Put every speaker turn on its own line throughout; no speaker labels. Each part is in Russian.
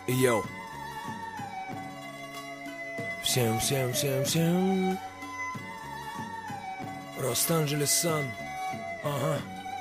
Йоу. Всем. Лос-Анджелес Сан. Ага.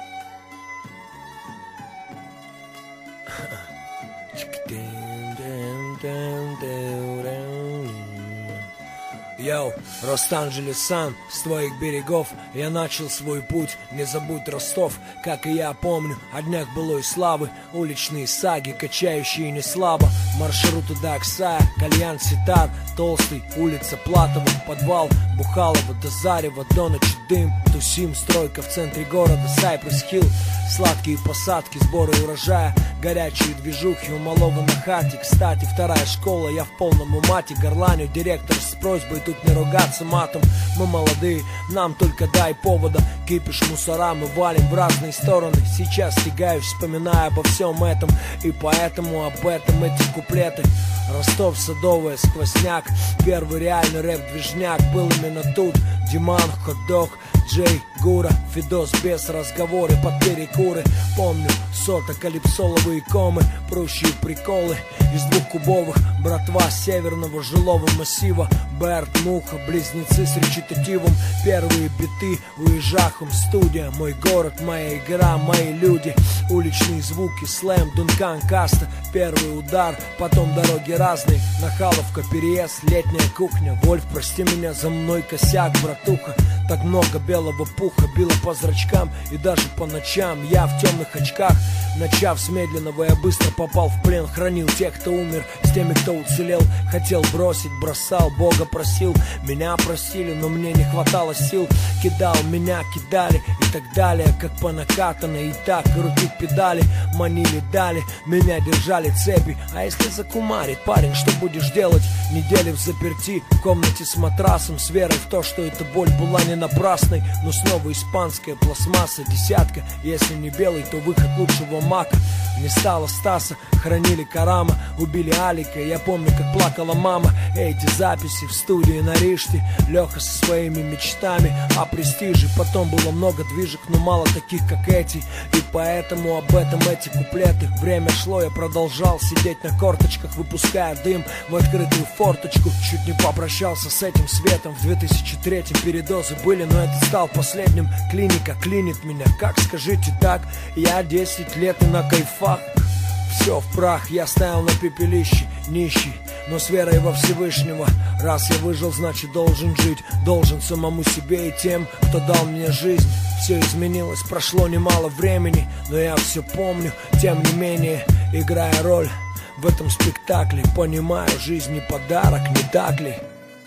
Йоу, Лос-Анджелес Сан, с твоих берегов я начал свой путь. Не забудь Ростов, как и я помню о днях былой славы. Уличные саги, качающие неслабо. Маршруты до Аксая, кальян, ситар, Толстый, улица Платова, подвал Бухалова до Зарева, до ночи дым. Тусим, стройка в центре города, Сайпресс Хилл. Сладкие посадки, сборы урожая, горячие движухи у малого на хате. Кстати, вторая школа, я в полном умате. Горланю директор с просьбой тут не ругаться матом. Мы молодые, нам только дай повода. Кипиш мусора мы валим в разные стороны. Сейчас тягаюсь, вспоминая обо всем этом. И поэтому об этом эти куплеты. Ростов, Садовая, сквозняк. Первый реальный рэп-движняк был именно тут. Диман, хот-дог, Джей, Гура, Фидос без разговоры под перекуры. Помню, сота, калипсоловые комы, прущие приколы из двухкубовых. Братва северного жилого массива, Берт, Муха, близнецы с речитативом. Первые биты уезжахом, студия. Мой город, моя игра, мои люди. Уличные звуки, слэм, Дункан, Каста. Первый удар, потом дороги разные. Нахаловка, переезд, летняя кухня. Вольф, прости меня за мной косяк, братуха. Так много белого пуха било по зрачкам. И даже по ночам я в темных очках. Начав с медленного, я быстро попал в плен. Хранил тех, кто умер, с теми, кто уцелел. Хотел бросить, бросал, Бога просил. Меня просили, но мне не хватало сил. Кидал, меня кидали и так далее. Как по накатанной, и так крутить педали. Манили, дали, меня держали цепи. А если закумарит, парень, что будешь делать? Недели в заперти, в комнате с матрасом. С верой в то, что эта боль была не напрасной. Но снова испанская пластмасса, десятка. Если не белый, то выход лучшего мака. Не стало Стаса, хранили Карама. Убили Алика, я помню, как плакала мама. Эти записи в студии на Риште. Леха со своими мечтами о престиже. Потом было много движек, но мало таких, как эти. И поэтому об этом эти куплеты. Время шло, я продолжал сидеть на корточках, выпуская дым в открытую форточку. Чуть не попрощался с этим светом. В 2003-м передозы были, но это стал последним. Клиника клинит меня, как скажите так? Я 10 лет и на кайфах. Все в прах, я стоял на пепелище, нищий, но с верой во Всевышнего. Раз я выжил, значит должен жить. Должен самому себе и тем, кто дал мне жизнь. Все изменилось, прошло немало времени, но я все помню, тем не менее, играя роль в этом спектакле. Понимаю, жизнь не подарок, не так ли?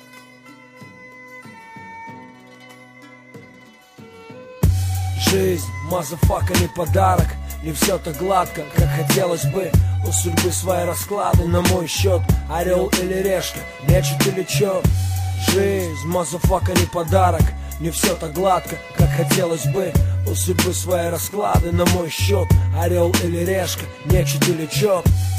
Жизнь, мазафака, не подарок. Не все так гладко, как хотелось бы. У судьбы свои расклады на мой счет. Орел или решка, мечет или чё? Жизнь, мазафака, не подарок. Не все так гладко, как хотелось бы. У судьбы свои расклады на мой счет. Орел или решка, мечет или чё?